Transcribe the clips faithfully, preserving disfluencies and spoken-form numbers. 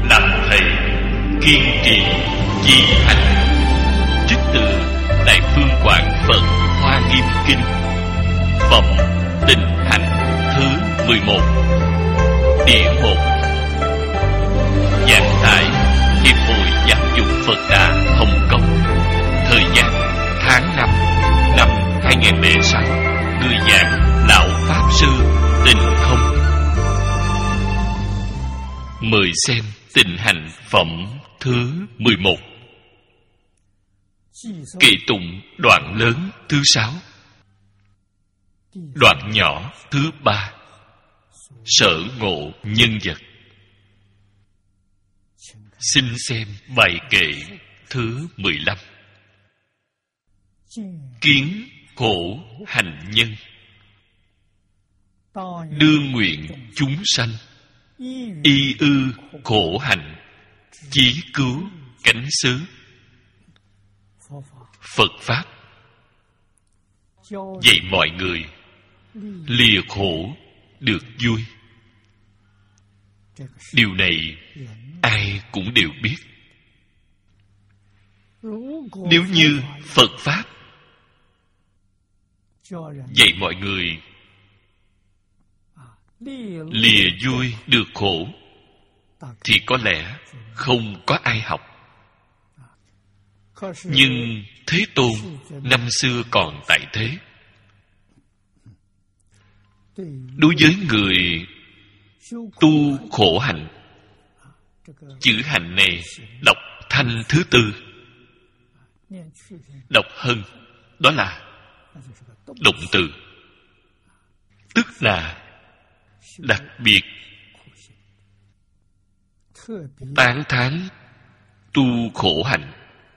làm thầy, kiên trì chí hành. Trích từ Đại Phương Quảng Phật Hoa Nghiêm Kinh, phẩm Tịnh Hạnh thứ mười một, địa một. Giảng tại Hiệp hội Giáo dục Phật Đà Hồng Kông. Thời gian tháng năm năm hai nghìn không trăm lẻ sáu. Người giảng Lão Pháp Sư Tịnh Không. Mời xem Tịnh Hành phẩm thứ mười một. Kệ tụng đoạn lớn thứ sáu, đoạn nhỏ thứ ba. Sở ngộ nhân vật. Xin xem bài kệ thứ mười lăm. Kiến khổ hành nhân, đương nguyện chúng sanh, y ư khổ hạnh, chí cứu cánh xứ. Phật Pháp dạy mọi người lìa khổ được vui. Điều này ai cũng đều biết. Nếu như Phật Pháp dạy mọi người lìa vui được khổ, thì có lẽ không có ai học. Nhưng Thế Tôn năm xưa còn tại thế, đối với người tu khổ hạnh, chữ hạnh này đọc thanh thứ tư, đọc hân, đó là động từ, tức là đặc biệt tán thán tu khổ hạnh.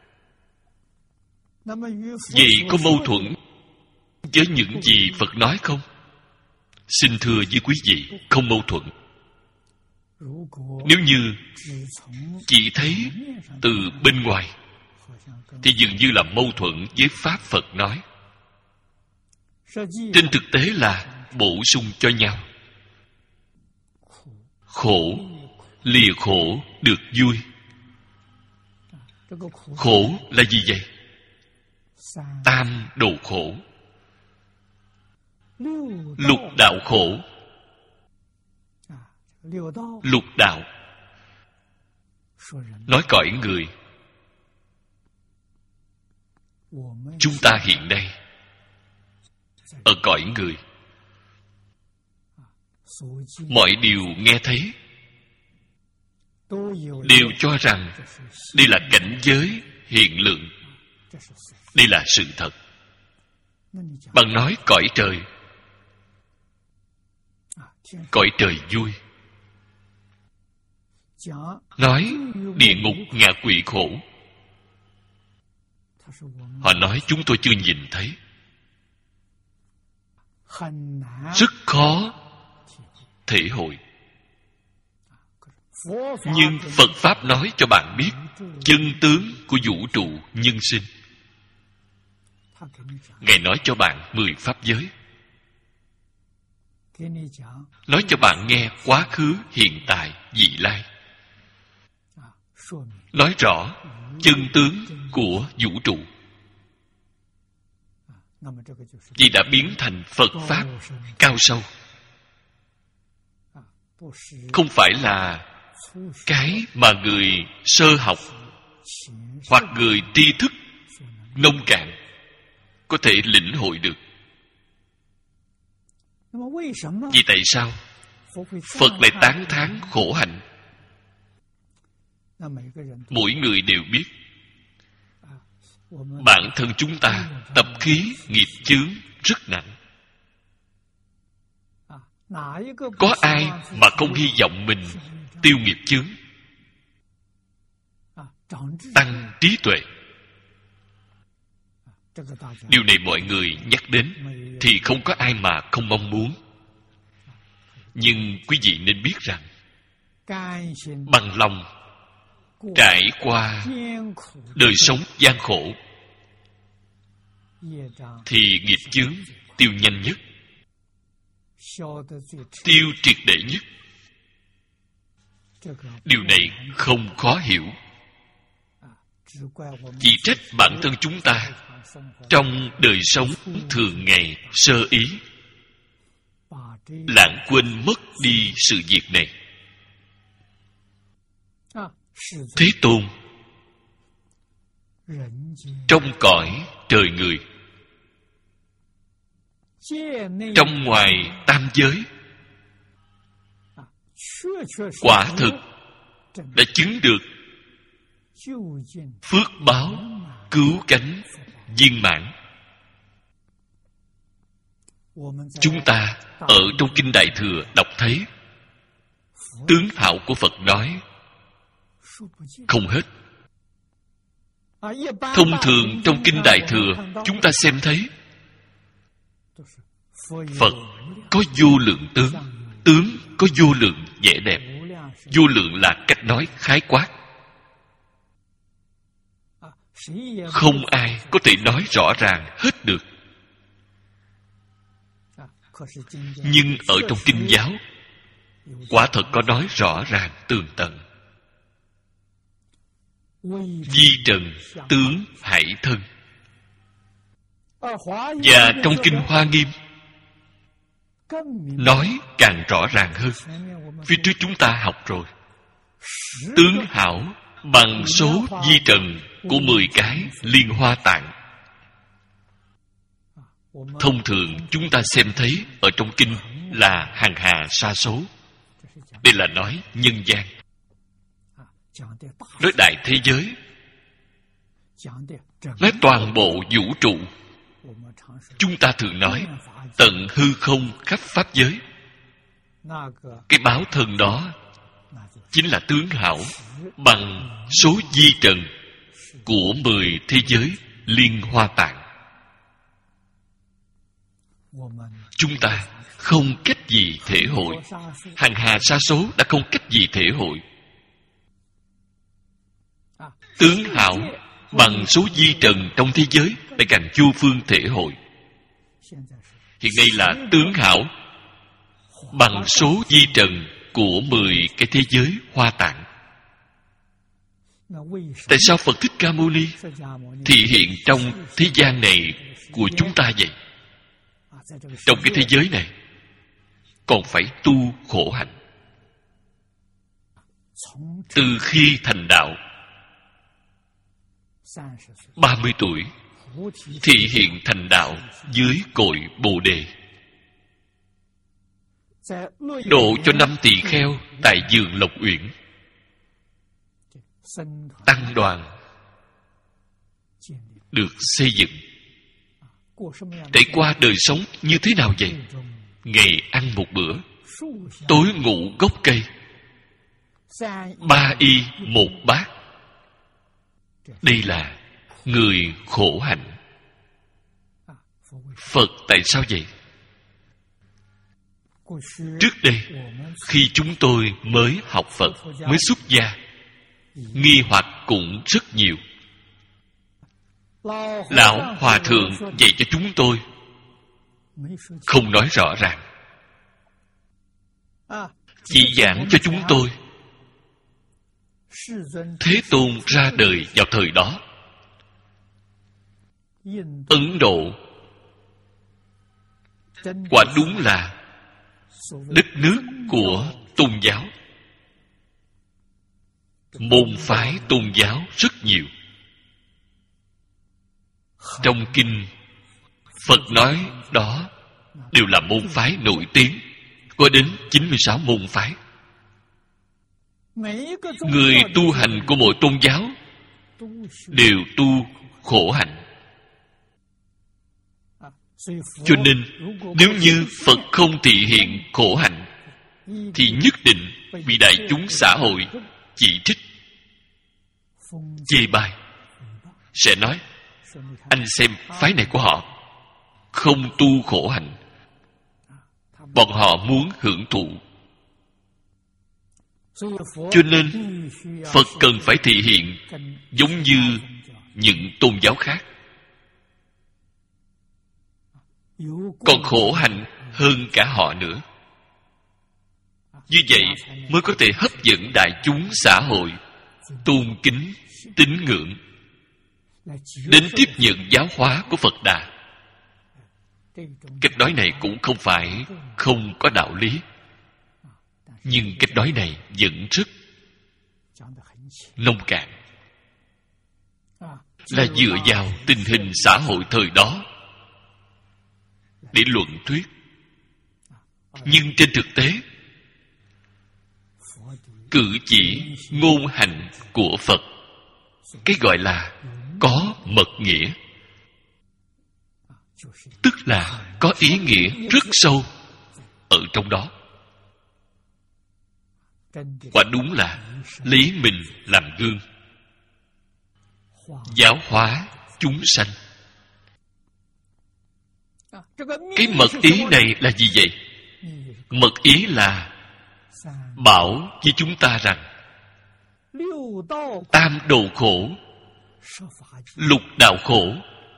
Vậy có mâu thuẫn với những gì Phật nói không? Xin thưa với quý vị, không mâu thuẫn. Nếu như chỉ thấy từ bên ngoài thì dường như là mâu thuẫn với Pháp Phật nói. Trên thực tế là bổ sung cho nhau. Khổ, lìa khổ được vui. Khổ là gì vậy? Tam độ khổ, lục đạo khổ. Lục đạo nói cõi người. Chúng ta hiện nay ở cõi người, mọi điều nghe thấy đều cho rằng đây là cảnh giới hiện lượng, đây là sự thật. Bạn nói cõi trời, cõi trời vui. Nói địa ngục ngạ quỷ khổ, họ nói chúng tôi chưa nhìn thấy. Rất khó thể hội. Nhưng Phật Pháp nói cho bạn biết chân tướng của vũ trụ nhân sinh. Ngài nói cho bạn mười pháp giới, nói cho bạn nghe quá khứ, hiện tại, vị lai, nói rõ chân tướng của vũ trụ. Vì đã biến thành Phật Pháp cao sâu, không phải là cái mà người sơ học hoặc người tri thức nông cạn có thể lĩnh hội được. Vì tại sao Phật lại tán thán khổ hạnh? Mỗi người đều biết bản thân chúng ta tập khí nghiệp chướng rất nặng. Có ai mà không hy vọng mình tiêu nghiệp chướng, tăng trí tuệ? Điều này mọi người nhắc đến thì không có ai mà không mong muốn. Nhưng quý vị nên biết rằng bằng lòng trải qua đời sống gian khổ thì nghiệp chướng tiêu nhanh nhất, tiêu triệt để nhất. Điều này không khó hiểu. Chỉ trách bản thân chúng ta trong đời sống thường ngày sơ ý, lãng quên mất đi sự việc này. Thế Tôn trong cõi trời người, trong ngoài tam giới, quả thực đã chứng được phước báo cứu cánh viên mãn. Chúng ta ở trong Kinh Đại Thừa đọc thấy tướng hảo của Phật nói không hết. Thông thường trong Kinh Đại Thừa chúng ta xem thấy Phật có vô lượng tướng. Tướng có vô lượng vẻ đẹp. Vô lượng là cách nói khái quát, không ai có thể nói rõ ràng hết được. Nhưng ở trong kinh giáo quả thật có nói rõ ràng tường tận. Vi trần tướng hải thân. Và trong Kinh Hoa Nghiêm nói càng rõ ràng hơn. Phía trước chúng ta học rồi. Tướng hảo bằng số vi trần của mười cái liên hoa tạng. Thông thường chúng ta xem thấy ở trong kinh là hằng hà sa số. Đây là nói nhân gian, nói đại thế giới, nói toàn bộ vũ trụ. Chúng ta thường nói tận hư không khắp pháp giới. Cái báo thân đó chính là tướng hảo bằng số vi trần của mười thế giới liên hoa tạng. Chúng ta không cách gì thể hội. Hằng hà sa số đã không cách gì thể hội. Tướng hảo bằng số vi trần trong thế giới lại càng vô phương thể hội. Hiện nay là tướng hảo bằng số vi trần của mười cái thế giới hoa tạng. Tại sao Phật Thích Ca Mâu Ni thị hiện trong thế gian này của chúng ta vậy? Trong cái thế giới này còn phải tu khổ hạnh. Từ khi thành đạo ba mươi tuổi thị hiện thành đạo dưới cội Bồ Đề, độ cho năm tỳ kheo tại vườn Lộc Uyển. Tăng đoàn được xây dựng. Trải qua đời sống như thế nào vậy? Ngày ăn một bữa, tối ngủ gốc cây, ba y một bát. Đây là người khổ hạnh. Phật tại sao vậy? Trước đây, khi chúng tôi mới học Phật, mới xuất gia, nghi hoặc cũng rất nhiều. Lão Hòa Thượng dạy cho chúng tôi không nói rõ ràng, chỉ giảng cho chúng tôi Thế Tôn ra đời vào thời đó. Ấn Độ quả đúng là đất nước của tôn giáo. Môn phái tôn giáo rất nhiều. Trong kinh Phật nói đó đều là môn phái nổi tiếng, có đến chín mươi sáu môn phái. Người tu hành của mỗi tôn giáo đều tu khổ hạnh. Cho nên nếu như Phật không thị hiện khổ hạnh thì nhất định bị đại chúng xã hội chỉ trích, chê bai. Sẽ nói anh xem phái này của họ không tu khổ hạnh, bọn họ muốn hưởng thụ. Cho nên Phật cần phải thị hiện giống như những tôn giáo khác. Còn khổ hạnh hơn cả họ nữa. Như vậy mới có thể hấp dẫn đại chúng xã hội tôn kính, tín ngưỡng, đến tiếp nhận giáo hóa của Phật Đà. Cách nói này cũng không phải không có đạo lý, nhưng cách nói này vẫn rất nông cạn, là dựa vào tình hình xã hội thời đó để luận thuyết. Nhưng trên thực tế, cử chỉ ngôn hành của Phật, cái gọi là có mật nghĩa, tức là có ý nghĩa rất sâu ở trong đó. Quả đúng là lấy mình làm gương, giáo hóa chúng sanh. Cái mật ý này là gì vậy? Mật ý là bảo với chúng ta rằng tam độ khổ, lục đạo khổ,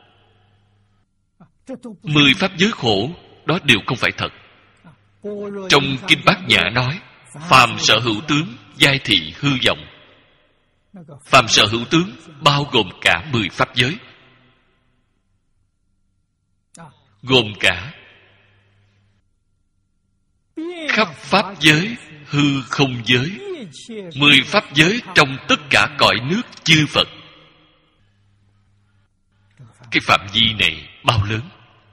mười pháp giới khổ, đó đều không phải thật. Trong Kinh Bát Nhã nói, phàm sở hữu tướng, giai thị hư vọng. Phàm sở hữu tướng bao gồm cả mười pháp giới, gồm cả khắp pháp giới, hư không giới, mười pháp giới trong tất cả cõi nước chư Phật. Cái phạm vi này bao lớn?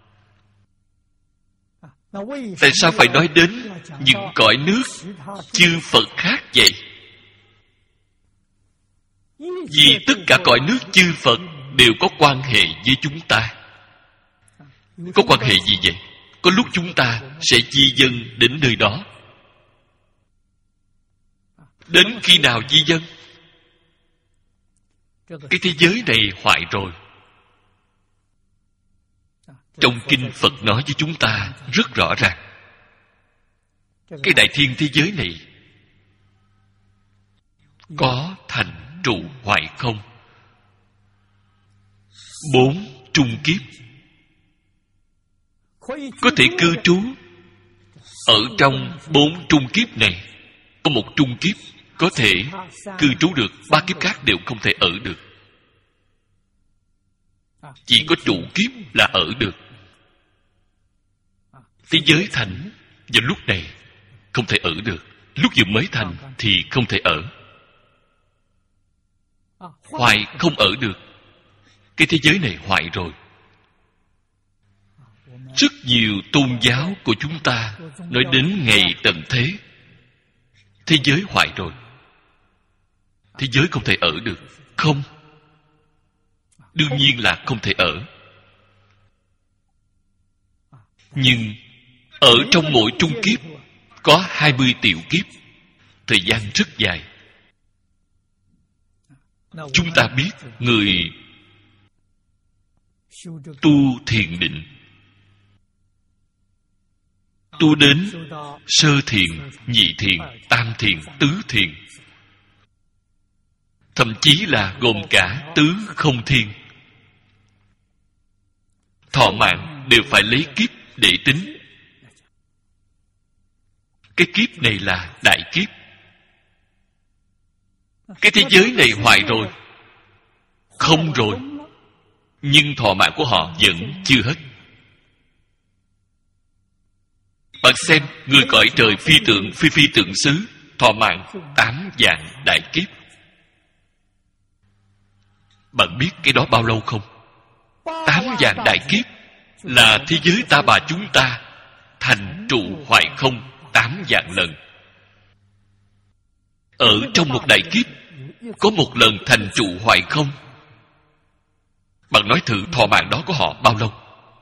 Tại sao phải nói đến những cõi nước chư Phật khác vậy? Vì tất cả cõi nước chư Phật đều có quan hệ với chúng ta. Có quan hệ gì vậy? Có lúc chúng ta sẽ di dân đến nơi đó. Đến khi nào di dân? Cái thế giới này hoại rồi. Trong Kinh Phật nói với chúng ta rất rõ ràng, cái đại thiên thế giới này có thành trụ hoại không, bốn trung kiếp có thể cư trú. Ở trong bốn trung kiếp này, có một trung kiếp có thể cư trú được, ba kiếp khác đều không thể ở được. Chỉ có trụ kiếp là ở được. Thế giới thành vào lúc này không thể ở được, lúc vừa mới thành thì không thể ở. Hoại không ở được. Cái thế giới này hoại rồi. Rất nhiều tôn giáo của chúng ta nói đến ngày tận thế, thế giới hoại rồi, thế giới không thể ở được. Không, đương nhiên là không thể ở. Nhưng ở trong mỗi trung kiếp có hai mươi tiểu kiếp, thời gian rất dài. Chúng ta biết người tu thiền định, tu đến sơ thiền, nhị thiền, tam thiền, tứ thiền, thậm chí là gồm cả tứ không thiên, thọ mạng đều phải lấy kiếp để tính. Cái kiếp này là đại kiếp. Cái thế giới này hoại rồi, không rồi, nhưng thọ mạng của họ vẫn chưa hết. Bạn xem, người cõi trời phi tượng, phi phi tượng xứ, thọ mạng tám vạn đại kiếp. Bạn biết cái đó bao lâu không? Tám vạn đại kiếp là thế giới ta bà chúng ta thành trụ hoại không tám vạn lần. Ở trong một đại kiếp có một lần thành trụ hoại không. Bạn nói thử thọ mạng đó của họ bao lâu?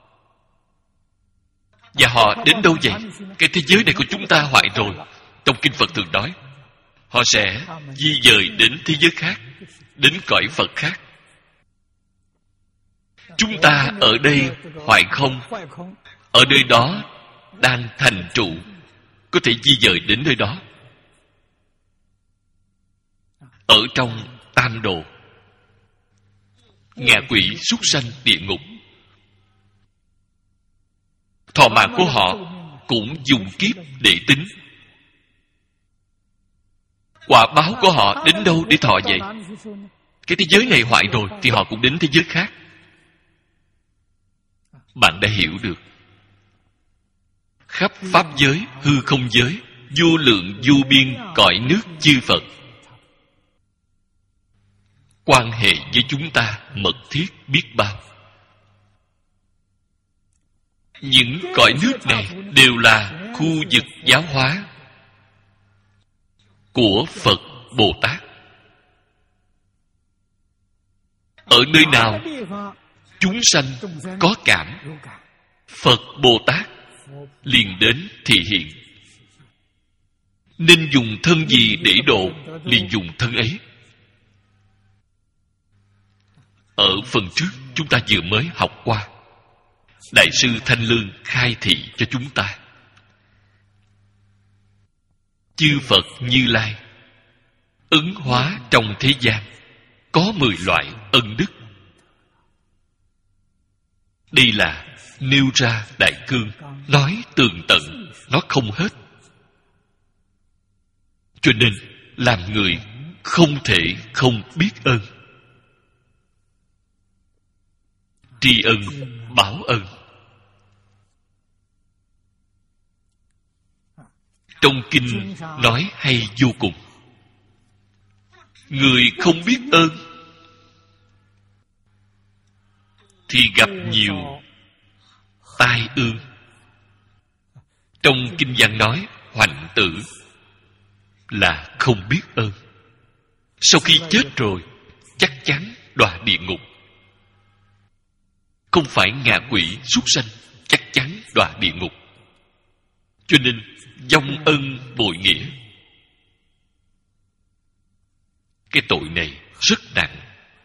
Và họ đến đâu vậy? Cái thế giới này của chúng ta hoại rồi. Trong Kinh Phật thường nói, họ sẽ di dời đến thế giới khác, đến cõi Phật khác. Chúng ta ở đây hoại không, ở nơi đó đang thành trụ, có thể di dời đến nơi đó. Ở trong tam đồ, ngạ quỷ, súc sanh, địa ngục, thọ mạng của họ cũng dùng kiếp để tính. Quả báo của họ đến đâu để thọ vậy? Cái thế giới này hoại rồi thì họ cũng đến thế giới khác. Bạn đã hiểu được. Khắp pháp giới, hư không giới, vô lượng vô biên cõi nước chư Phật, quan hệ với chúng ta mật thiết biết bao. Những cõi nước này đều là khu vực giáo hóa của Phật Bồ Tát. Ở nơi nào chúng sanh có cảm, Phật Bồ Tát liền đến thị hiện. Nên dùng thân gì để độ, liền dùng thân ấy. Ở phần trước chúng ta vừa mới học qua, Đại sư Thanh Lương khai thị cho chúng ta. Chư Phật Như Lai ứng hóa trong thế gian có mười loại ân đức. Đây là nêu ra đại cương, nói tường tận, nói không hết. Cho nên làm người không thể không biết ơn. Tri ân báo ân. Trong kinh nói hay vô cùng. Người không biết ơn thì gặp nhiều tai ương. Trong kinh văn nói hoạnh tử là không biết ơn. Sau khi chết rồi chắc chắn đọa địa ngục. Không phải ngạ quỷ súc sanh, chắc chắn đọa địa ngục. Cho nên vong ân bội nghĩa, cái tội này rất nặng.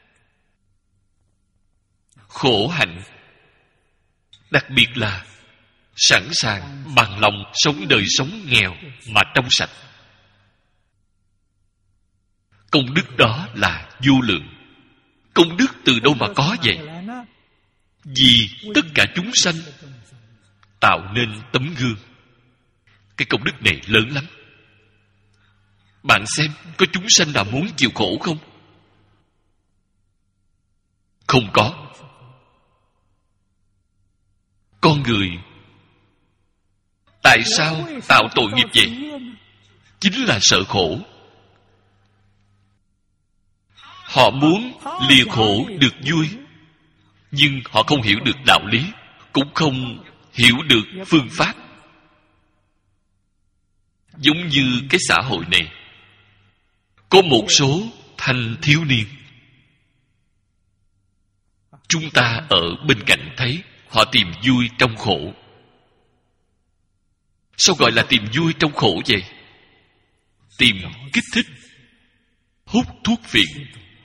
Khổ hạnh, đặc biệt là sẵn sàng bằng lòng sống đời sống nghèo mà trong sạch. Công đức đó là vô lượng. Công đức từ đâu mà có vậy? Vì tất cả chúng sanh tạo nên tấm gương. Cái công đức này lớn lắm. Bạn xem, có chúng sanh nào muốn chịu khổ không? Không có. Con người tại sao tạo tội nghiệp vậy? Chính là sợ khổ. Họ muốn lìa khổ được vui, nhưng họ không hiểu được đạo lý, cũng không hiểu được phương pháp. Giống như cái xã hội này, có một số thanh thiếu niên, chúng ta ở bên cạnh thấy họ tìm vui trong khổ. Sao gọi là tìm vui trong khổ vậy? Tìm kích thích, hút thuốc phiện,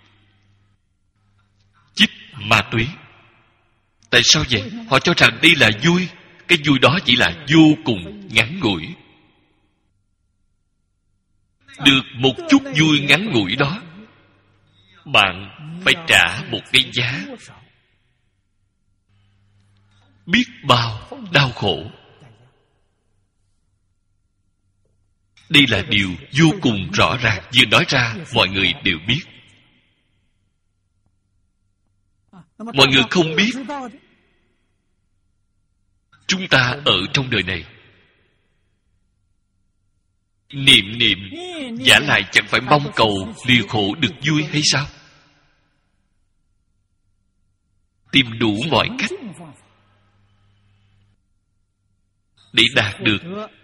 chích ma túy. Tại sao vậy? Họ cho rằng đây là vui. Cái vui đó chỉ là vô cùng ngắn ngủi. Được một chút vui ngắn ngủi đó, bạn phải trả một cái giá biết bao đau khổ. Đây là điều vô cùng rõ ràng. Vừa nói ra mọi người đều biết. Mọi người không biết. Chúng ta ở trong đời này niệm niệm giả lại chẳng phải mong cầu lìa khổ được vui hay sao? Tìm đủ mọi cách để đạt được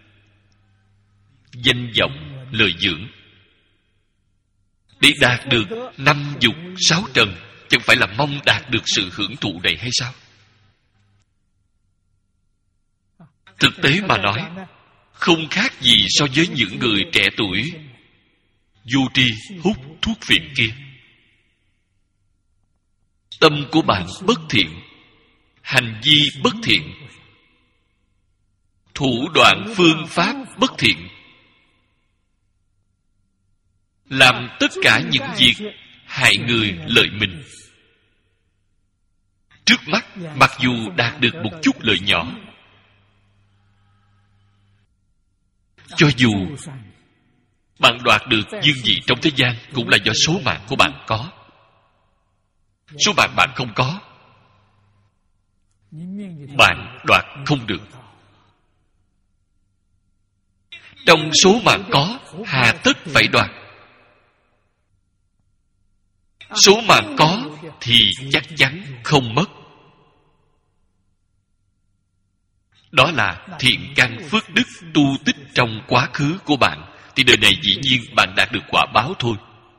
danh vọng lợi dưỡng, để đạt được năm dục sáu trần, chẳng phải là mong đạt được sự hưởng thụ này hay sao? Thực tế mà nói, không khác gì so với những người trẻ tuổi vô tri hút thuốc phiện kia. Tâm của bạn bất thiện, hành vi bất thiện, thủ đoạn phương pháp bất thiện, làm tất cả những việc hại người lợi mình. Trước mắt, mặc dù đạt được một chút lợi nhỏ, cho dù Bạn đoạt được dương vị trong thế gian cũng là do số mạng của bạn có. Số mạng bạn không có, bạn đoạt không được. Trong số mạng có, hà tất phải đoạt. Số mạng có thì chắc chắn không mất. Đó là thiện căn phước đức tu tích trong quá khứ của bạn. Thì đời này dĩ nhiên bạn đạt được quả báo thôi.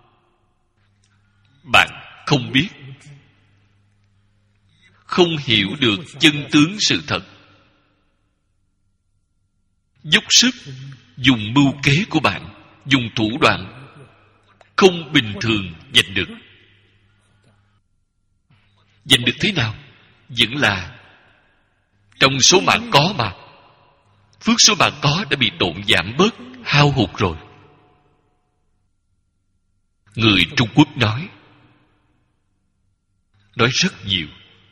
Bạn không biết, không hiểu được chân tướng sự thật, dốc sức dùng mưu kế của bạn, dùng thủ đoạn không bình thường giành được. Giành được thế nào? Vẫn là trong số mạng có mà. Phước số mạng có đã bị tổn giảm bớt, hao hụt rồi. Người Trung Quốc nói Nói rất nhiều.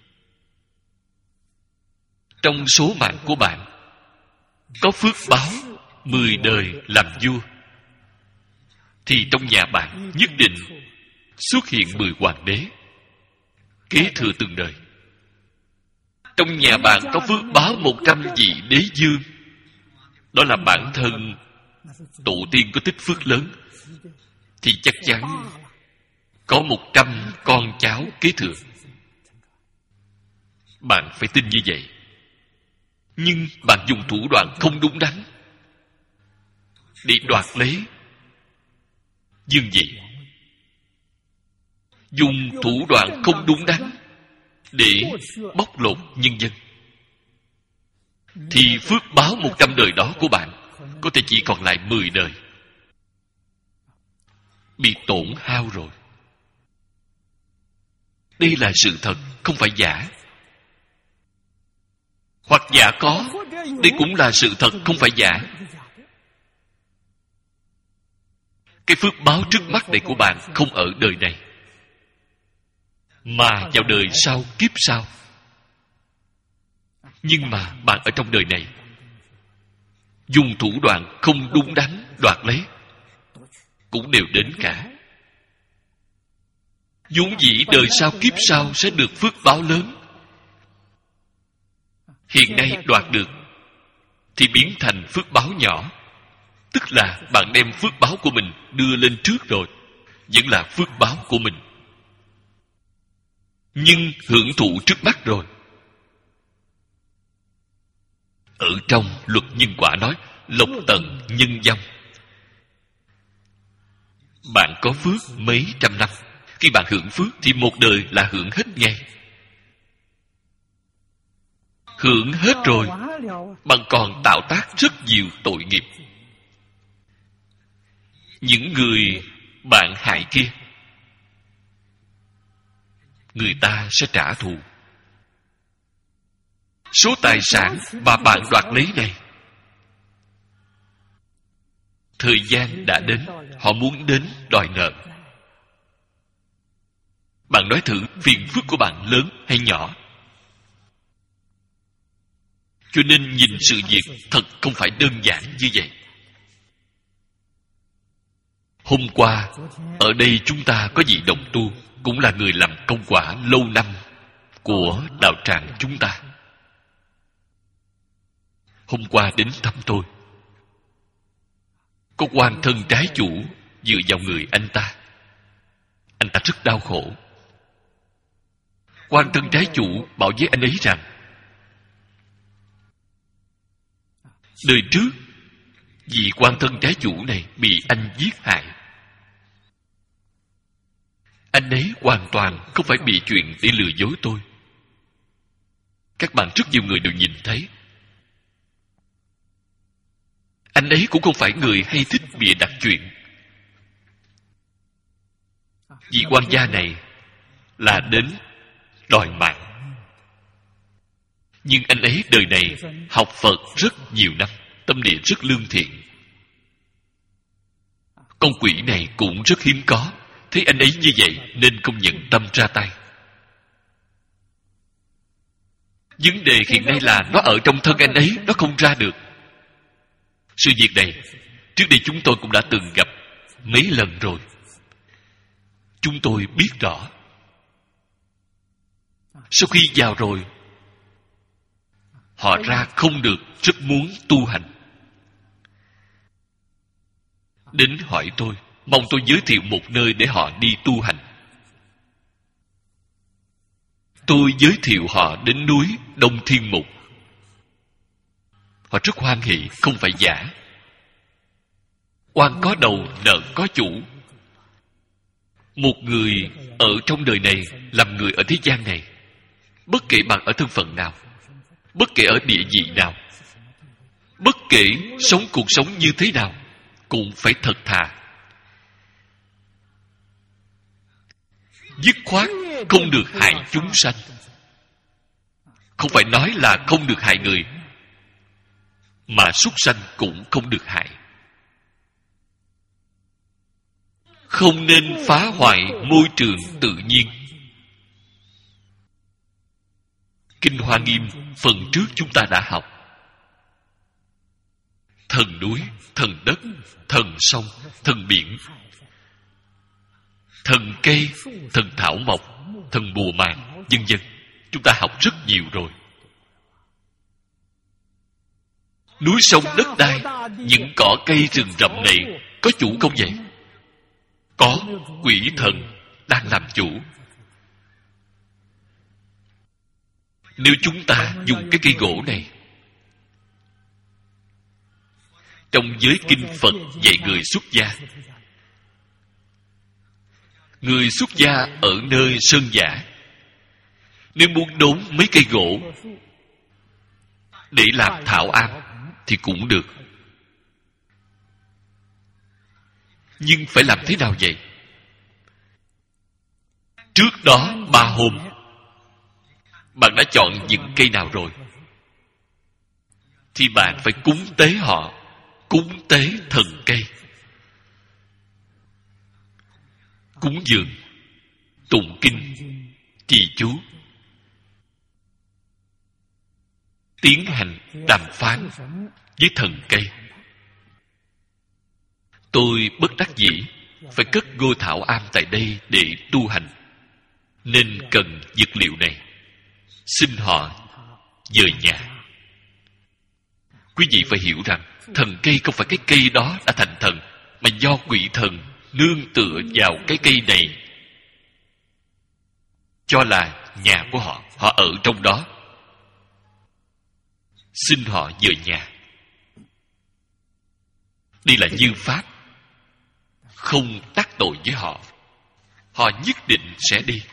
Trong số mạng của bạn có phước báo mười đời làm vua, thì trong nhà bạn nhất định xuất hiện mười hoàng đế kế thừa từng đời. Trong nhà bạn có phước báo một trăm vị đế dương, đó là bản thân tổ tiên có tích phước lớn, thì chắc chắn có một trăm con cháu kế thừa. Bạn phải tin như vậy. Nhưng bạn dùng thủ đoạn không đúng đắn để đoạt lấy dương vị, dùng thủ đoạn không đúng đắn để bóc lột nhân dân, thì phước báo một trăm đời đó của bạn có thể chỉ còn lại mười đời, bị tổn hao rồi. Đây là sự thật, không phải giả. Hoặc giả có, đây cũng là sự thật, không phải giả. Cái phước báo trước mắt này của bạn không ở đời này, mà vào đời sau, kiếp sau. Nhưng mà bạn ở trong đời này dùng thủ đoạn không đúng đắn đoạt lấy, cũng đều đến cả. vốn dĩ đời sau kiếp sau sẽ được phước báo lớn, hiện nay đoạt được thì biến thành phước báo nhỏ. Tức là bạn đem phước báo của mình đưa lên trước rồi, vẫn là phước báo của mình, nhưng hưởng thụ trước mắt rồi. Ở trong luật nhân quả nói lộc tận nhân dông. Bạn có phước mấy trăm năm, khi bạn hưởng phước thì một đời là hưởng hết ngay. Hưởng hết rồi, bạn còn tạo tác rất nhiều tội nghiệp. Những người bạn hại kia, người ta sẽ trả thù. Số tài sản mà bạn đoạt lấy này, thời gian đã đến, họ muốn đến đòi nợ. Bạn nói thử phiền phức của bạn lớn hay nhỏ? Cho nên nhìn sự việc thật không phải đơn giản như vậy. Hôm qua ở đây chúng ta có vị đồng tu, cũng là người làm công quả lâu năm của đạo tràng chúng ta. Hôm qua đến thăm tôi. Có quan thân trái chủ dựa vào người anh ta. Anh ta rất đau khổ. Quan thân trái chủ bảo với anh ấy rằng đời trước vì quan thân trái chủ này bị anh giết hại. Anh ấy hoàn toàn không phải bị chuyện để lừa dối tôi. Các bạn rất nhiều người đều nhìn thấy. Anh ấy cũng không phải người hay thích bịa đặt chuyện. Vị quan gia này là đến đòi mạng. Nhưng anh ấy đời này học Phật rất nhiều năm, tâm địa rất lương thiện. Con quỷ này cũng rất hiếm có. Thấy anh ấy như vậy nên không nhận tâm ra tay. Vấn đề hiện nay là nó ở trong thân anh ấy, nó không ra được. Sự việc này Trước đây chúng tôi cũng đã từng gặp mấy lần rồi. Chúng tôi biết rõ. Sau khi vào rồi, họ ra không được, rất muốn tu hành. Đến hỏi tôi, mong tôi giới thiệu một nơi để họ đi tu hành. Tôi giới thiệu họ đến núi Đông Thiên Mục. Họ rất hoan hỉ, không phải giả. Oan có đầu, nợ có chủ. Một người ở trong đời này, làm người ở thế gian này, bất kể bạn ở thân phận nào, bất kể ở địa vị nào, bất kể sống cuộc sống như thế nào, cũng phải thật thà. Dứt khoát không được hại chúng sanh. Không phải nói là không được hại người, mà súc sanh cũng không được hại. Không nên phá hoại môi trường tự nhiên. Kinh Hoa Nghiêm phần trước chúng ta đã học. Thần núi, thần đất, thần sông, thần biển, thần cây, thần thảo mộc, thần mùa màng, vân vân. Chúng ta học rất nhiều rồi. Núi sông đất đai, những cỏ cây rừng rậm này có chủ không vậy? Có, quỷ thần đang làm chủ. Nếu chúng ta dùng cái cây gỗ này, trong giới kinh Phật dạy người xuất gia, người xuất gia ở nơi sơn dã, nếu muốn đốn mấy cây gỗ để làm thảo am thì cũng được. Nhưng phải làm thế nào vậy? Trước đó ba hôm, bạn đã chọn những cây nào rồi, thì bạn phải cúng tế họ, cúng tế thần cây, cúng dường, tụng kinh, trì chú, tiến hành đàm phán với thần cây. Tôi bất đắc dĩ phải cất ngôi thảo am tại đây để tu hành, nên cần dược liệu này. Xin họ dời nhà. Quý vị phải hiểu rằng thần cây không phải cái cây đó đã thành thần, mà do quỷ thần nương tựa vào cái cây này, cho là nhà của họ, họ ở trong đó. Xin họ dời nhà. Đây là như pháp, không tác tội với họ, họ nhất định sẽ đi.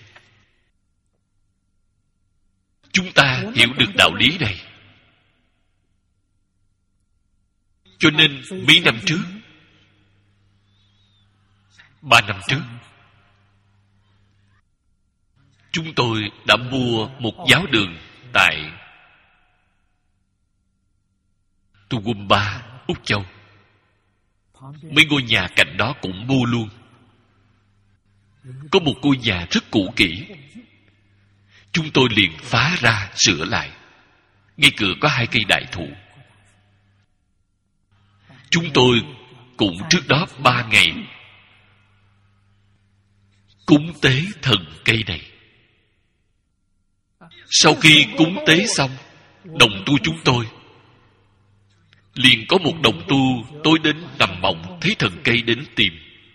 Chúng ta hiểu được đạo lý này, cho nên mấy năm trước, ba năm trước, chúng tôi đã mua một giáo đường tại Tugumba, Úc Châu. Mấy ngôi nhà cạnh đó cũng mua luôn. Có một ngôi nhà rất cũ kỹ, chúng tôi liền phá ra sửa lại. Ngay cửa có hai cây đại thụ. Chúng tôi cũng trước đó ba ngày cúng tế thần cây này. Sau khi cúng tế xong, đồng tu chúng tôi liền có một đồng tu tối đến nằm mộng thấy thần cây đến tìm,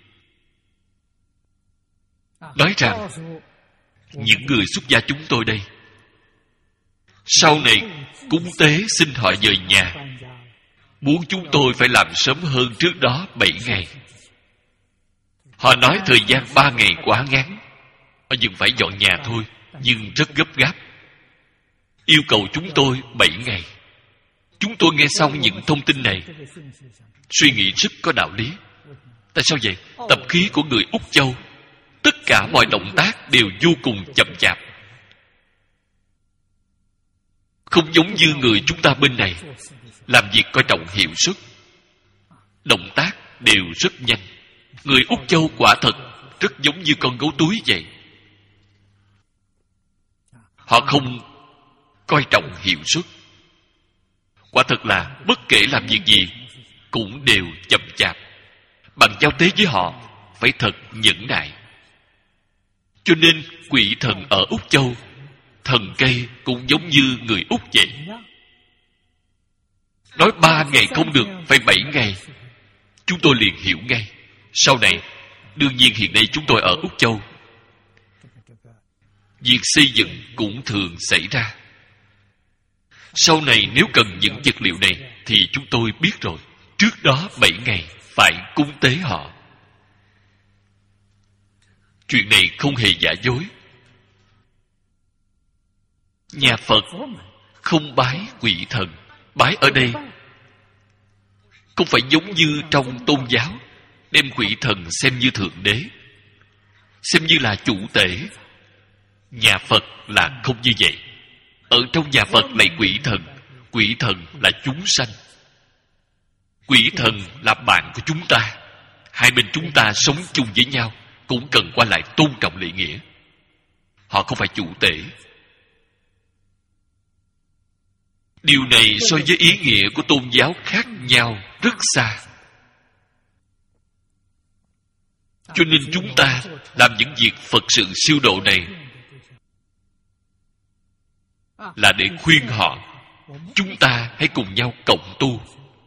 nói rằng những người xuất gia chúng tôi đây, sau này cúng tế xin họ dời nhà, muốn chúng tôi phải làm sớm hơn trước đó bảy ngày. Họ nói thời gian ba ngày quá ngắn, họ dừng phải dọn nhà thôi, nhưng rất gấp gáp, yêu cầu chúng tôi bảy ngày. Chúng tôi nghe xong những thông tin này, suy nghĩ rất có đạo lý. Tại sao vậy? Tập khí của người Úc Châu, tất cả mọi động tác đều vô cùng chậm chạp, không giống như người chúng ta bên này, làm việc coi trọng hiệu suất, động tác đều rất nhanh. Người Úc Châu quả thật rất giống như con gấu túi vậy. Họ không coi trọng hiệu suất. Quả thật là bất kể làm việc gì, cũng đều chậm chạp. Bạn giao tế với họ phải thật nhẫn nại. Cho nên quỷ thần ở Úc Châu, thần cây cũng giống như người Úc vậy. Nói ba ngày không được, phải bảy ngày. Chúng tôi liền hiểu ngay. Sau này, đương nhiên hiện nay chúng tôi ở Úc Châu, việc xây dựng cũng thường xảy ra. Sau này nếu cần những vật liệu này thì chúng tôi biết rồi. Trước đó bảy ngày phải cúng tế họ. Chuyện này không hề giả dối. Nhà Phật không bái quỷ thần. Bái ở đây không phải giống như trong tôn giáo, đem quỷ thần xem như thượng đế, xem như là chủ tể. Nhà Phật là không như vậy. Ở trong nhà Phật lạy quỷ thần, quỷ thần là chúng sanh. Quỷ thần là bạn của chúng ta. Hai bên chúng ta sống chung với nhau, cũng cần qua lại tôn trọng lễ nghĩa. Họ không phải chủ tể. Điều này so với ý nghĩa của tôn giáo khác nhau rất xa. Cho nên chúng ta làm những việc Phật sự siêu độ này là để khuyên họ, chúng ta hãy cùng nhau cộng tu.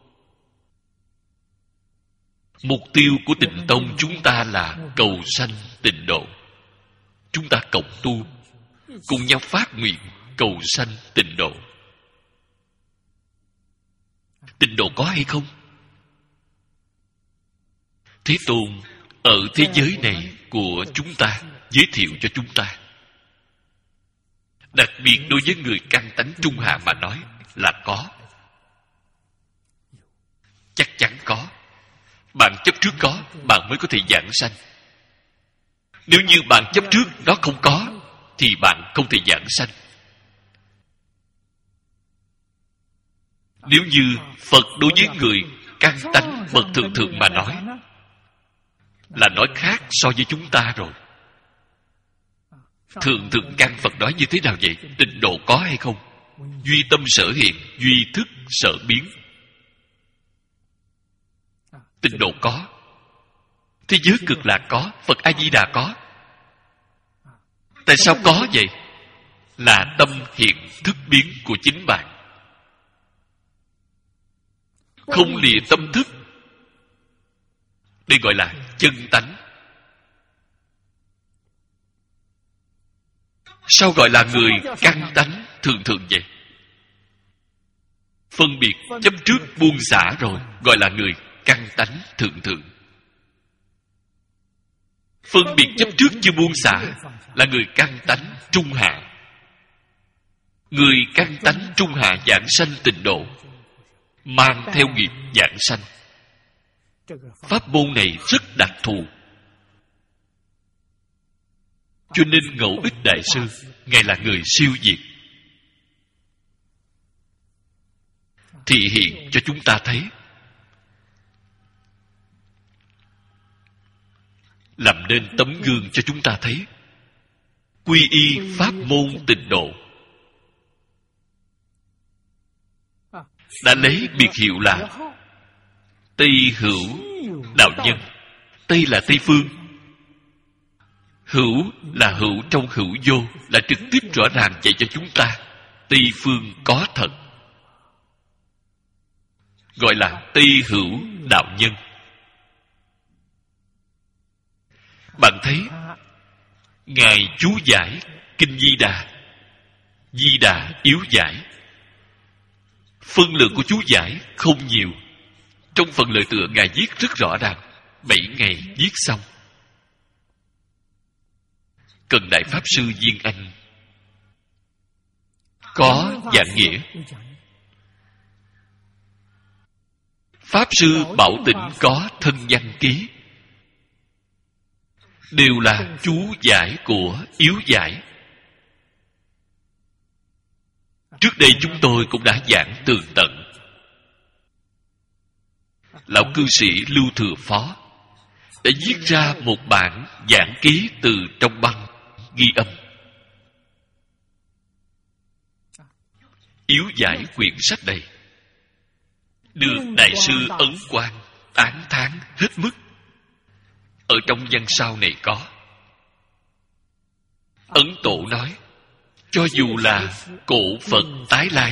Mục tiêu của Tịnh Tông chúng ta là cầu sanh tịnh độ. Chúng ta cộng tu, cùng nhau phát nguyện cầu sanh tịnh độ. Tịnh độ có hay không? Thế Tôn ở thế giới này của chúng ta giới thiệu cho chúng ta. Đặc biệt đối với người căn tánh trung hạ mà nói là có. Chắc chắn có. Bạn chấp trước có, bạn mới có thể giảng sanh. Nếu như bạn chấp trước đó không có, thì bạn không thể giảng sanh. Nếu như Phật đối với người căn tánh bậc thượng thượng mà nói, là nói khác so với chúng ta rồi. Thượng thượng căn Phật nói như thế nào vậy? Tịnh độ có hay không? Duy tâm sở hiện, duy thức sở biến. Tịnh độ có. Thế giới cực lạc có, Phật A-di-đà có. Tại sao có vậy? Là tâm hiện thức biến của chính bạn. Không lìa tâm thức. Đây gọi là chân tánh. Sao gọi là người căn tánh thường thường vậy? Phân biệt chấp trước buông xả rồi, gọi là người căn tánh thượng thượng. Phân biệt chấp trước chưa buông xả là người căn tánh trung hạ. Người căn tánh trung hạ giảng sanh tịnh độ, mang theo nghiệp giảng sanh. Pháp môn này rất đặc thù. Cho nên Ngẫu Ích Đại Sư, Ngài là người siêu việt, thị hiện cho chúng ta thấy, làm nên tấm gương cho chúng ta thấy. Quy y pháp môn tịnh độ, đã lấy biệt hiệu là Tây Hữu Đạo Nhân. Tây là Tây Phương, hữu là hữu trong hữu vô, là trực tiếp rõ ràng dạy cho chúng ta Tây Phương có thật, gọi là Tây Hữu Đạo Nhân. Bạn thấy Ngài chú giải Kinh Di Đà, Di Đà yếu giải. Phân lượng của chú giải không nhiều. Trong phần lời tựa Ngài viết rất rõ ràng, bảy ngày viết xong. Cần Đại Pháp Sư Duyên Anh có giảng nghĩa. Pháp Sư Bảo Tịnh có thân văn ký. Đều là chú giải của yếu giải. Trước đây chúng tôi cũng đã giảng tường tận. Lão cư sĩ Lưu Thừa Phó đã viết ra một bản giảng ký từ trong băng ghi âm. Yếu giải quyển sách này được Đại sư Ấn Quang tán thán hết mức. Ở trong văn sau này có Ấn Tổ nói, cho dù là cổ Phật tái lai,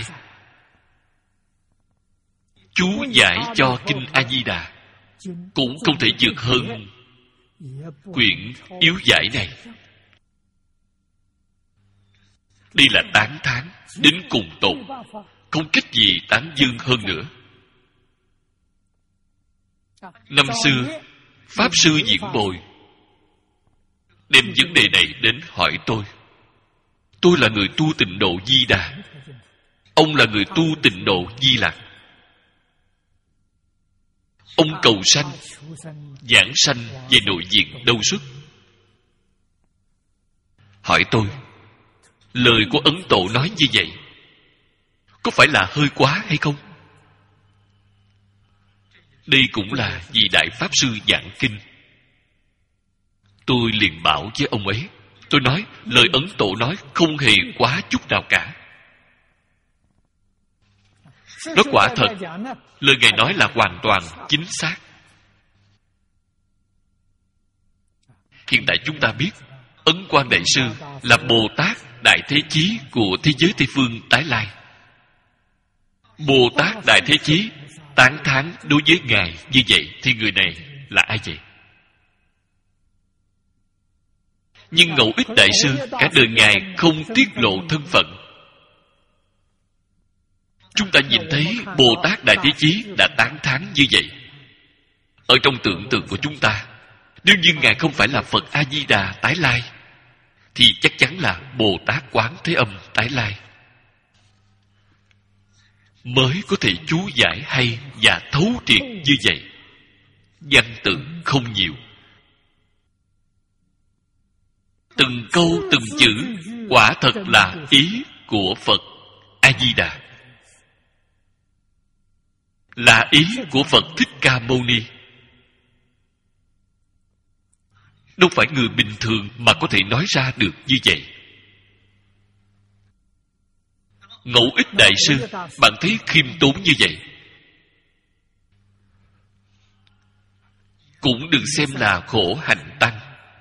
chú giải cho Kinh A Di Đà cũng không thể vượt hơn quyển yếu giải này. Đây là tán thán đến cùng tột, không cách gì tán dương hơn nữa. Năm xưa Pháp Sư Diễn Bồi đem vấn đề này đến hỏi tôi. Tôi là người tu Tịnh Độ Di Đà, ông là người tu Tịnh Độ Di Lặc. Ông cầu sanh, giảng sanh về nội diện đâu xuất? Hỏi tôi, lời của Ấn Tổ nói như vậy có phải là hơi quá hay không? Đây cũng là vì Đại Pháp Sư giảng kinh. Tôi liền bảo với ông ấy, tôi nói lời Ấn Tổ nói không hề quá chút nào cả. Nói quả thật, lời Ngài nói là hoàn toàn chính xác. Hiện tại chúng ta biết Ấn Quang Đại Sư là Bồ Tát Đại Thế Chí của thế giới Tây Phương tái lai. Bồ Tát Đại Thế Chí tán thán đối với Ngài như vậy, thì người này là ai vậy? Nhưng Ngẫu Ích Đại Sư cả đời Ngài không tiết lộ thân phận. Chúng ta nhìn thấy Bồ Tát Đại Thế Chí đã tán thán như vậy. Ở trong tưởng tượng của chúng ta, nếu như Ngài không phải là Phật A-di-đà tái lai, thì chắc chắn là Bồ Tát Quán Thế Âm tái lai, mới có thể chú giải hay và thấu triệt như vậy. Văn tự không nhiều, từng câu từng chữ quả thật là ý của Phật A-di-đà, là ý của Phật Thích Ca Mâu Ni. Đâu phải người bình thường mà có thể nói ra được như vậy. Ngẫu Ích Đại Sư, bạn thấy khiêm tốn như vậy, cũng đừng xem là khổ hạnh tăng.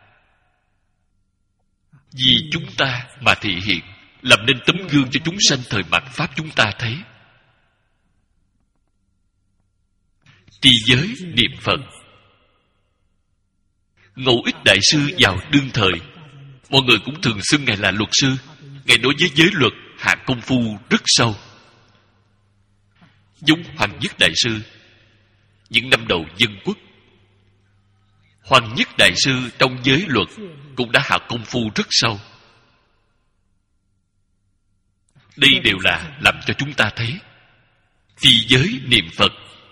Vì chúng ta mà thị hiện, làm nên tấm gương cho chúng sanh thời mạt Pháp chúng ta thấy. Trì giới niệm Phật. Ngẫu Ích Đại Sư vào đương thời, mọi người cũng thường xưng Ngài là luật sư. Ngài đối với giới luật hạ công phu rất sâu. Giống Hoàng Nhất Đại Sư những năm đầu dân quốc. Hoàng Nhất Đại Sư trong giới luật cũng đã hạ công phu rất sâu. Đây đều là làm cho chúng ta thấy trì giới niệm Phật,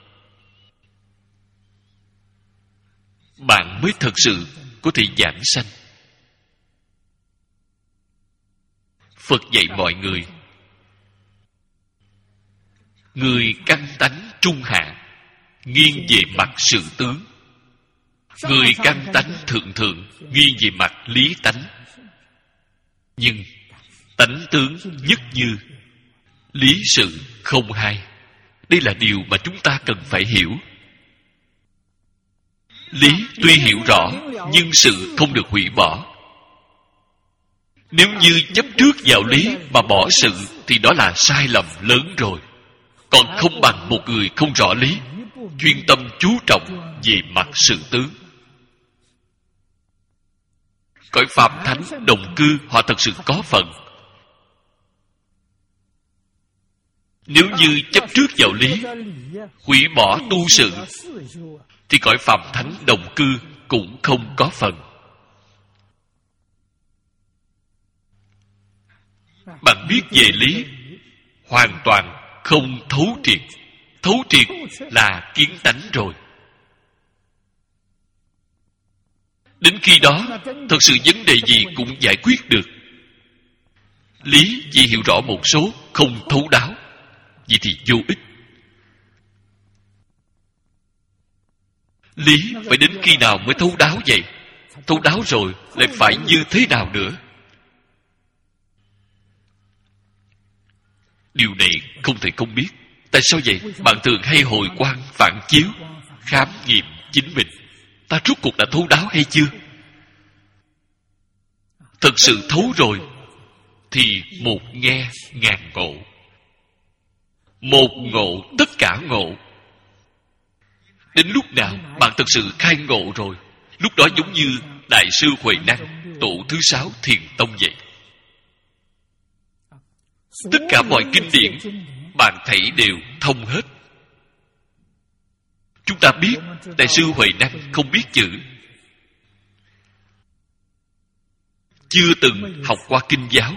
bạn mới thật sự có thể giảng sanh. Phật dạy mọi người, người căn tánh trung hạ, nghiêng về mặt sự tướng. Người căn tánh thượng thượng, nghiêng về mặt lý tánh. Nhưng tánh tướng nhất như, lý sự không hai. Đây là điều mà chúng ta cần phải hiểu. Lý tuy hiểu rõ, nhưng sự không được hủy bỏ. Nếu như chấp trước vào lý mà bỏ sự, thì đó là sai lầm lớn rồi. Còn không bằng một người không rõ lý, chuyên tâm chú trọng về mặt sự tướng. Cõi Phạm Thánh đồng cư họ thật sự có phần. Nếu như chấp trước vào lý, hủy bỏ tu sự, thì cõi Phạm Thánh đồng cư cũng không có phần. Bạn biết về lý, hoàn toàn không thấu triệt. Thấu triệt là kiến tánh rồi. Đến khi đó, thật sự vấn đề gì cũng giải quyết được. Lý chỉ hiểu rõ một số, không thấu đáo, vậy thì vô ích. Lý phải đến khi nào mới thấu đáo vậy? Thấu đáo rồi lại phải như thế nào nữa? Điều này không thể không biết. Tại sao vậy? Bạn thường hay hồi quan phản chiếu, khám nghiệm chính mình. Ta rốt cuộc đã thấu đáo hay chưa? Thật sự thấu rồi thì một nghe ngàn ngộ. Một ngộ tất cả ngộ. Đến lúc nào bạn thật sự khai ngộ rồi, lúc đó giống như Đại sư Huệ Năng, tổ thứ sáu Thiền Tông vậy. Tất cả mọi kinh điển bạn thảy đều thông hết. Chúng ta biết Đại sư Huệ Năng không biết chữ, chưa từng học qua kinh giáo.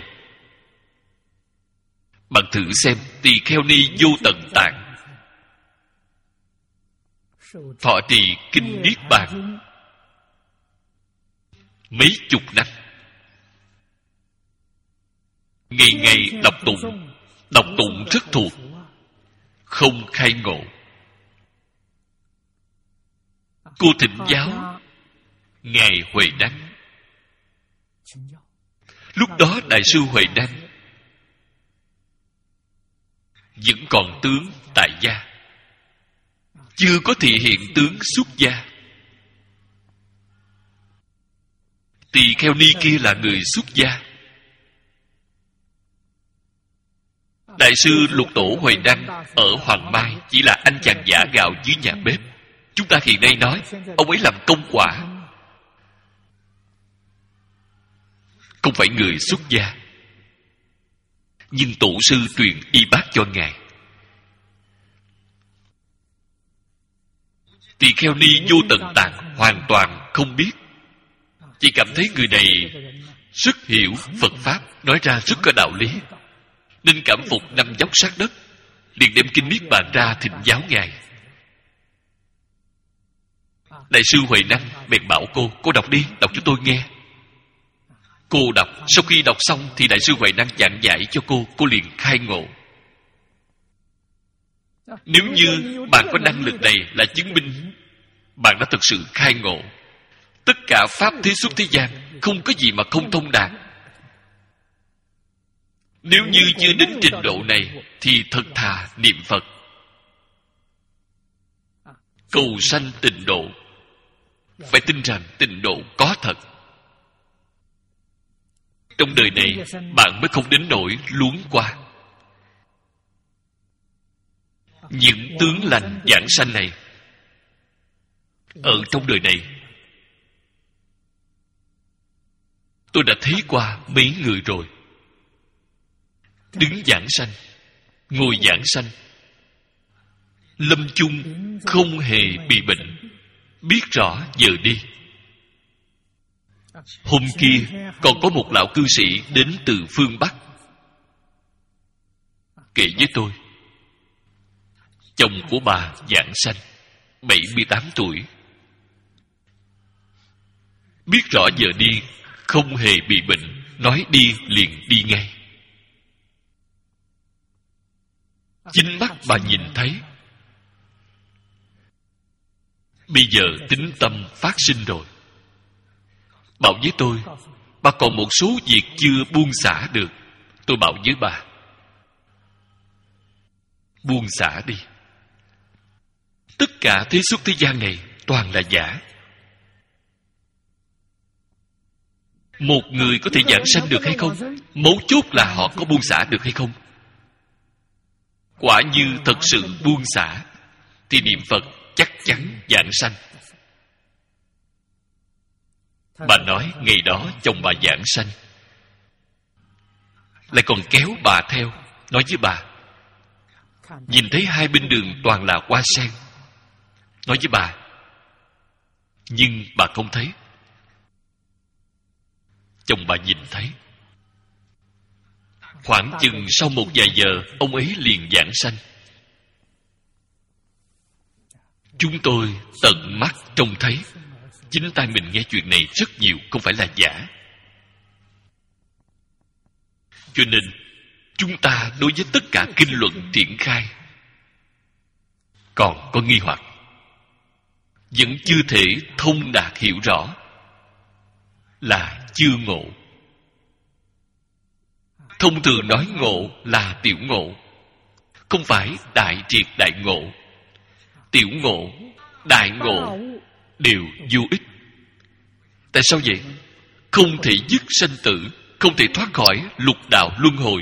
Bạn thử xem Tỳ Kheo Ni Vô Tận Tạng thọ trì kinh Niết Bàn mấy chục năm, ngày ngày đọc tụng, đọc tụng rất thuộc, không khai ngộ. Cô thỉnh giáo Ngài Huệ Năng. Lúc đó Đại sư Huệ Năng vẫn còn tướng tại gia, chưa có thị hiện tướng xuất gia. Tỳ Kheo Ni kia là người xuất gia. Đại sư Lục Tổ Huệ Năng ở Hoàng Mai chỉ là anh chàng giả gạo dưới nhà bếp. Chúng ta hiện nay nói ông ấy làm công quả, không phải người xuất gia. Nhưng tổ sư truyền y bát cho ngài. Tỳ Kheo Ni Vô Tận Tạng hoàn toàn không biết, chỉ cảm thấy người này rất hiểu Phật Pháp, nói ra rất có đạo lý, nên cảm phục năm dốc sát đất, liền đem kinh Niết Bàn ra thỉnh giáo ngài. Đại sư Huệ Năng bèn bảo cô, cô đọc đi, đọc cho tôi nghe. Cô đọc, sau khi đọc xong thì Đại sư Huệ Năng giảng giải cho cô, cô liền khai ngộ. Nếu như bạn có năng lực này là chứng minh bạn đã thực sự khai ngộ. Tất cả pháp thế xuất thế gian không có gì mà không thông đạt. Nếu như chưa đến trình độ này thì thật thà niệm Phật, cầu sanh tịnh độ. Phải tin rằng tịnh độ có thật. Trong đời này bạn mới không đến nỗi luống qua. Những tướng lành giảng sanh này ở trong đời này tôi đã thấy qua mấy người rồi. Đứng giảng sanh, ngồi giảng sanh, lâm chung không hề bị bệnh, biết rõ giờ đi. Hôm kia còn có một lão cư sĩ đến từ phương Bắc, kể với tôi chồng của bà giảng sanh bảy mươi tám tuổi, biết rõ giờ đi, không hề bị bệnh, nói đi liền đi ngay. Chính mắt bà nhìn thấy. Bây giờ tính tâm phát sinh rồi. Bảo với tôi, bà còn một số việc chưa buông xả được. Tôi bảo với bà, buông xả đi. Tất cả thế xuất thế gian này toàn là giả. Một người có thể giảng sanh được hay không? Mấu chốt là họ có buông xả được hay không? Quả như thật sự buông xả thì niệm Phật chắc chắn giảng sanh. Bà nói ngày đó chồng bà giảng sanh, lại còn kéo bà theo, nói với bà, nhìn thấy hai bên đường toàn là hoa sen. Nói với bà, nhưng bà không thấy. Chồng bà nhìn thấy. Khoảng chừng sau một vài giờ, ông ấy liền giảng sanh. Chúng tôi tận mắt trông thấy, chính tay mình nghe chuyện này rất nhiều, không phải là giả. Cho nên chúng ta đối với tất cả kinh luận triển khai còn có nghi hoặc, vẫn chưa thể thông đạt hiểu rõ, là chưa ngộ. Thông thường nói ngộ là tiểu ngộ, không phải đại triệt đại ngộ. Tiểu ngộ, đại ngộ đều vô ích. Tại sao vậy? Không thể dứt sanh tử, không thể thoát khỏi lục đạo luân hồi.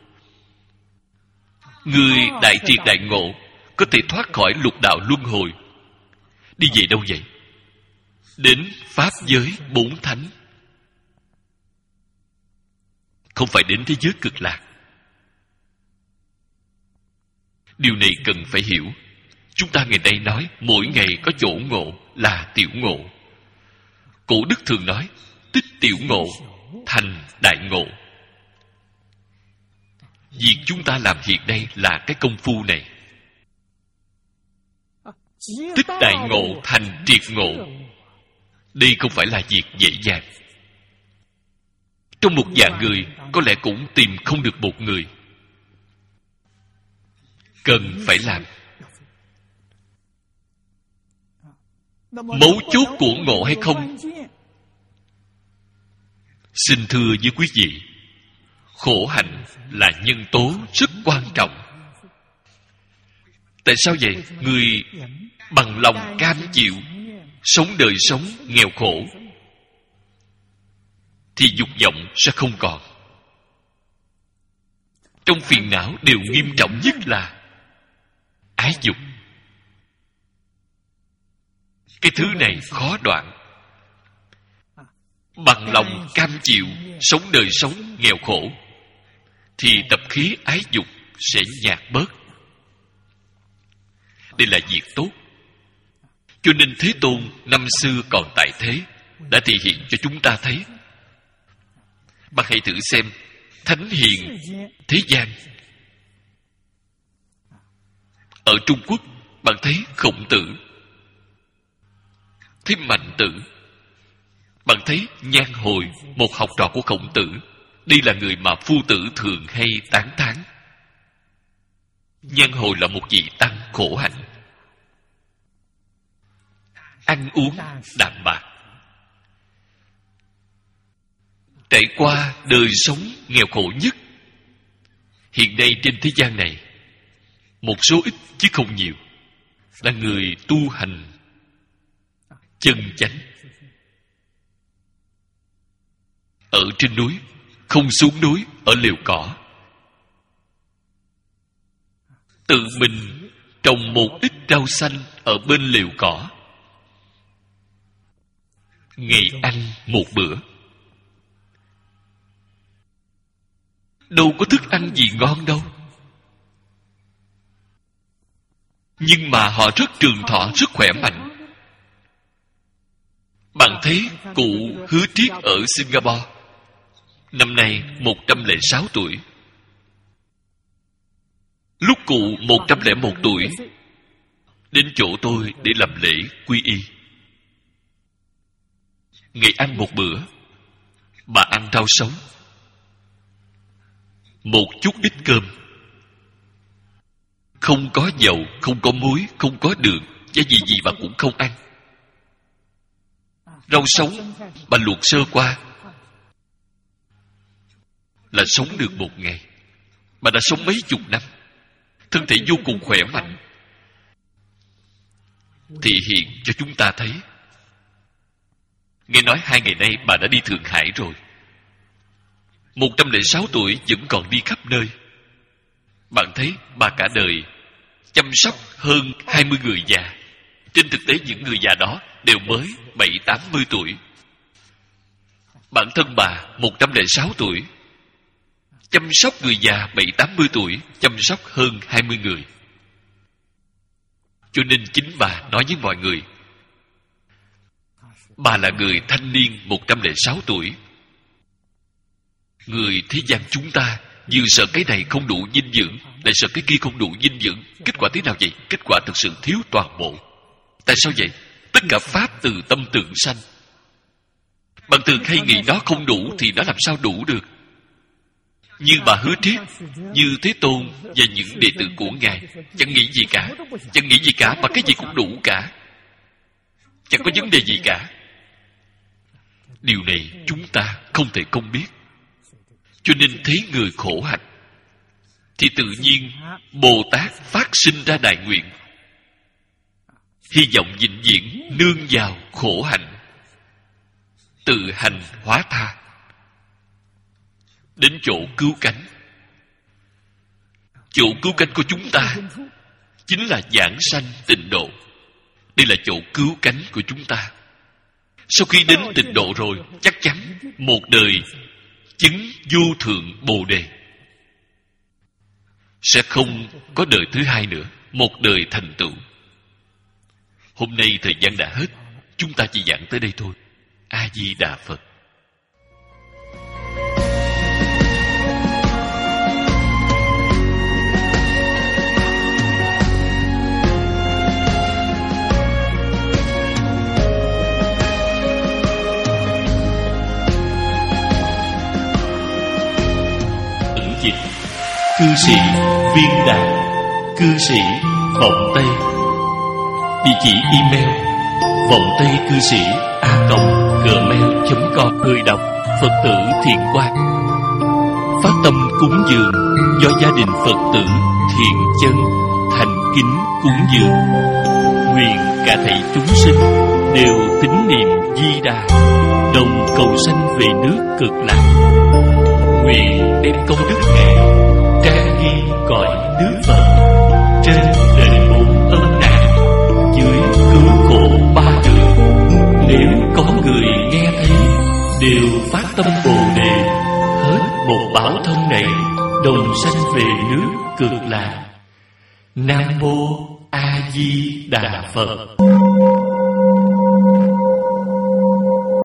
Người đại triệt đại ngộ có thể thoát khỏi lục đạo luân hồi. Đi về đâu vậy? Đến pháp giới bốn thánh, không phải đến thế giới cực lạc. Điều này cần phải hiểu. Chúng ta ngày nay nói mỗi ngày có chỗ ngộ là tiểu ngộ. Cổ đức thường nói tích tiểu ngộ thành đại ngộ. Việc chúng ta làm hiện nay là cái công phu này. Tích đại ngộ thành triệt ngộ, đây không phải là việc dễ dàng. Trong một vạn người có lẽ cũng tìm không được một người. Cần phải làm. Mấu chốt của ngộ hay không, xin thưa với quý vị, khổ hạnh là nhân tố rất quan trọng. Tại sao vậy? Người bằng lòng cam chịu sống đời sống nghèo khổ thì dục vọng sẽ không còn. Trong phiền não điều nghiêm trọng nhất là ái dục. Cái thứ này khó đoạn. Bằng lòng cam chịu sống đời sống nghèo khổ thì tập khí ái dục sẽ nhạt bớt. Đây là việc tốt. Cho nên Thế Tôn năm xưa còn tại thế đã thể hiện cho chúng ta thấy. Bạn hãy thử xem thánh hiền thế gian. Ở Trung Quốc bạn thấy Khổng Tử, thấy Mạnh Tử, bạn thấy Nhan Hồi, một học trò của Khổng Tử. Đây là người mà phu tử thường hay tán thán. Nhan Hồi là một vị tăng khổ hạnh, ăn uống đạm bạc, trải qua đời sống nghèo khổ nhất hiện nay trên thế gian này. Một số ít chứ không nhiều là người tu hành chân chánh. Ở trên núi, không xuống núi, ở liều cỏ, tự mình trồng một ít rau xanh ở bên liều cỏ, ngày ăn một bữa. Đâu có thức ăn gì ngon đâu, nhưng mà họ rất trường thọ, rất khỏe mạnh. Bạn thấy cụ Hứa Triết ở Singapore, năm nay một trăm lẻ sáu tuổi. Lúc cụ một trăm lẻ một tuổi đến chỗ tôi để làm lễ quy y. Ngày ăn một bữa, bà ăn rau sống, một chút ít cơm, không có dầu, không có muối, không có đường, giá gì gì bà cũng không ăn. Rau sống bà luộc sơ qua là sống được một ngày. Bà đã sống mấy chục năm, thân thể vô cùng khỏe mạnh, thị hiện cho chúng ta thấy. Nghe nói hai ngày nay bà đã đi Thượng Hải rồi. Một trăm lẻ sáu tuổi vẫn còn đi khắp nơi. Bạn thấy bà cả đời chăm sóc hơn hai mươi người già. Trên thực tế những người già đó đều mới bảy tám mươi tuổi. Bản thân bà một trăm lẻ sáu tuổi, chăm sóc người già bảy tám mươi tuổi, chăm sóc hơn hai mươi người. Cho nên chính bà nói với mọi người, bà là người thanh niên một trăm lẻ sáu tuổi. Người thế gian chúng ta vừa sợ cái này không đủ dinh dưỡng, lại sợ cái kia không đủ dinh dưỡng. Kết quả thế nào vậy? Kết quả thực sự thiếu toàn bộ. Tại sao vậy? Tất cả pháp từ tâm tưởng sanh. Bạn thường hay nghĩ nó không đủ thì nó làm sao đủ được? Như bà Hứa Triết, như Thế Tôn và những đệ tử của Ngài chẳng nghĩ gì cả. Chẳng nghĩ gì cả mà cái gì cũng đủ cả. Chẳng có vấn đề gì cả. Điều này chúng ta không thể không biết. Cho nên thấy người khổ hạnh thì tự nhiên Bồ Tát phát sinh ra đại nguyện, hy vọng vĩnh viễn nương vào khổ hạnh, tự hành hóa tha, đến chỗ cứu cánh. Chỗ cứu cánh của chúng ta chính là giảng sanh tịnh độ. Đây là chỗ cứu cánh của chúng ta. Sau khi đến tịnh độ rồi, chắc chắn một đời chứng vô thượng Bồ Đề, sẽ không có đời thứ hai nữa, một đời thành tựu. Hôm nay thời gian đã hết, chúng ta chỉ giảng tới đây thôi. A Di Đà Phật. Ứng dịch cư sĩ Viên Đạt, cư sĩ Vọng Tây. Địa chỉ email vọng tây cư sĩ a còng gmail chấm com. Người đọc Phật tử Thiện Quang. Phát tâm cúng dường do gia đình Phật tử Thiện Chân thành kính cúng dường. Nguyện cả thảy chúng sinh đều tín niệm Di Đà, đồng cầu sanh về nước Cực Lạc. Nguyện đem công đức này trang ghi cõi nước Phật, trên đền bốn ân nạn, dưới cứu khổ ba đường. Nếu có người nghe thấy đều phát tâm Bồ Đề, hết một báo thân này đồng sanh về nước Cực Lạc. Nam mô A Di Đà Phật.